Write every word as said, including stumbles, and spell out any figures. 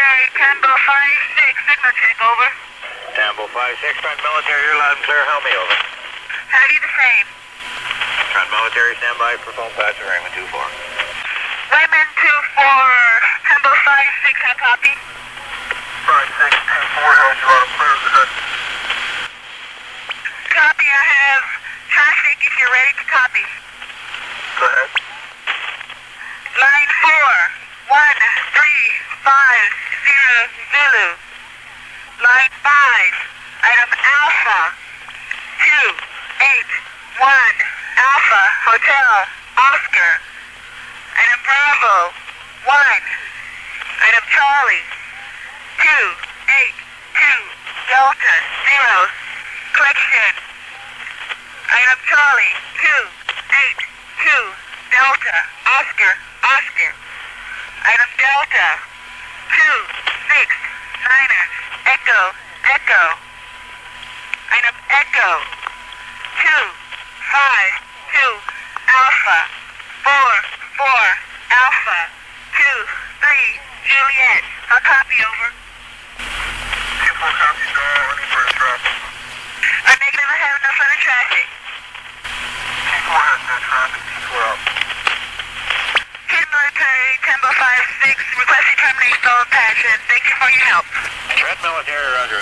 military, Tango five six, signal check, over. Tango five six, Trent military, you're loud and clear, help me, over. How do you the same? Trent military, stand by for phone pass to Raymond two four. Raymond two four, Tango five six, how copy? five six two four, how's you loud and clear, good. Copy, I have traffic if you're ready to copy. Go ahead. Line four, one three five zero Zulu. Line five, item Alpha, two eight one Alpha, Hotel, Oscar. Item Bravo, one. Item Charlie, two eight two Delta, zero. Collection. Item Charlie, two eight two Delta, Oscar, Oscar. Item Delta, two six Niner, Echo, Echo. Item Echo, two five two Alpha, four four Alpha, two three Juliet. A copy, over. two four copy, so any further traffic? A negative, I have no further traffic. two four has no traffic, two four out. Kid military, Tempo five six, requesting terminate phone patches. Thank you for your help. Trent military, roger.